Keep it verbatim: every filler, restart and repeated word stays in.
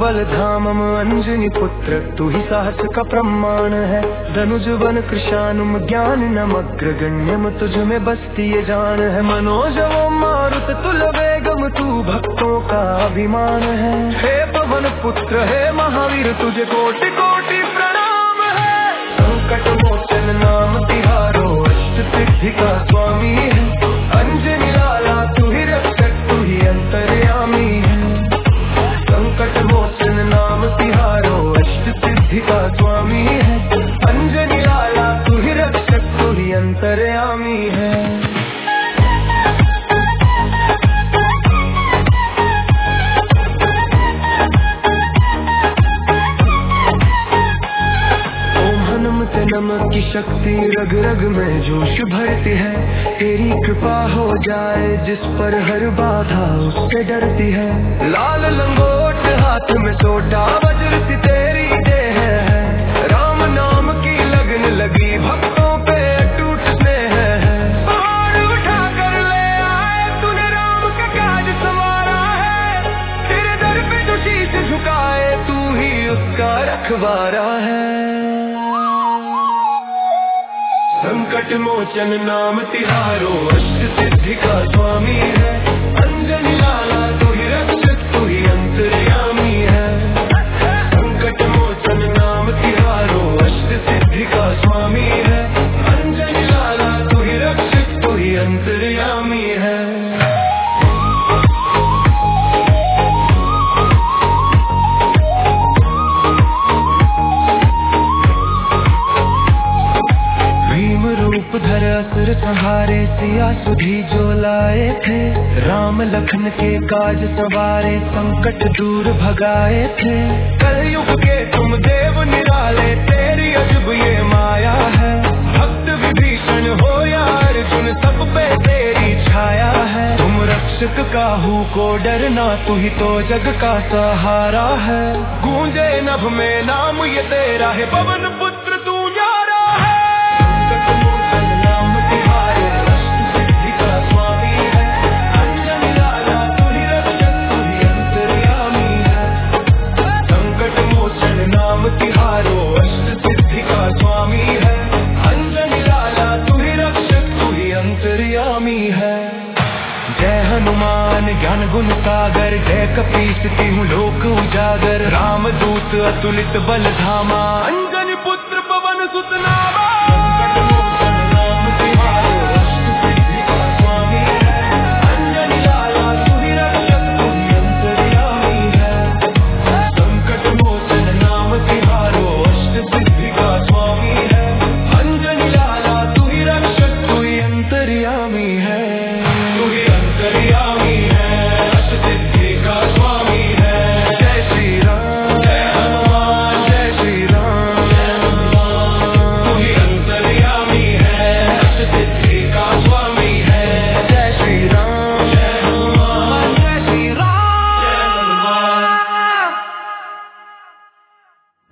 बलधामम अंजनी पुत्र तू ही साहस का प्रमाण है। धनुज वन कृशानुम ज्ञाननम अग्रगण्यम तुझ में बसती ये जान है। मनोजवो मारुत तुल वेगम तू भक्तों का अभिमान है। हे पवन पुत्र हे महावीर तुझे कोटि कोटि प्रणाम है। संकट मोचन नाम तिहारो अष्ट सिद्धि का स्वामी है। अंजनी लाला तू ही रक्षक तू ही अंतर्यामी है। संकट मोचन नाम तिहारो अष्ट सिद्धि का स्वामी है। अंजनी लाला तू ही रक्षक तू ही अंतर्यामी है। नमक की शक्ति रग रग में जोश भरती है। तेरी कृपा हो जाए जिस पर हर बाधा उससे डरती है। लाल लंगोट हाथ में सोटा वज्र तेरी देह है। राम नाम की लगन लगी भक्तों पे अटूट स्नेह है। पहाड़ उठा कर ले आए तूने राम का काज संवारा है। तेरे दर पे जो शीश झुकाए तू ही उसका रखवारा है। संकट मोचन नाम तिहारो अष्ट सिद्धि का स्वामी है। अंजनी लाला तू ही रक्षक तू ही अंतर्यामी है। संकट मोचन नाम तिहारो अष्ट सिद्धि का स्वामी है। अंजनी लाला तू ही रक्षक तू ही अंतर्यामी है। धर असुर सहारे सिया सुधी जो लाए थे। राम लखन के काज सवारे संकट दूर भगाए थे। कलयुग के तुम देव निराले तेरी अजब ये माया है। भक्त विभीषण हो या अर्जुन सब पे तेरी छाया है। तुम रक्षक काहू को डरना तू ही तो जग का सहारा है। गूंजे नभ में नाम ये तेरा है पवन पुत्र तू न्यारा है। तिहारो अष्ट सिद्धि का स्वामी है। अंजनी लाला तू ही रक्षक तू ही अंतर्यामी है। जय हनुमान ज्ञान गुण सागर जय कपीस तिहु लोक उजागर। राम दूत अतुलित बल धामा अंजनी पुत्र पवन सुत नामा।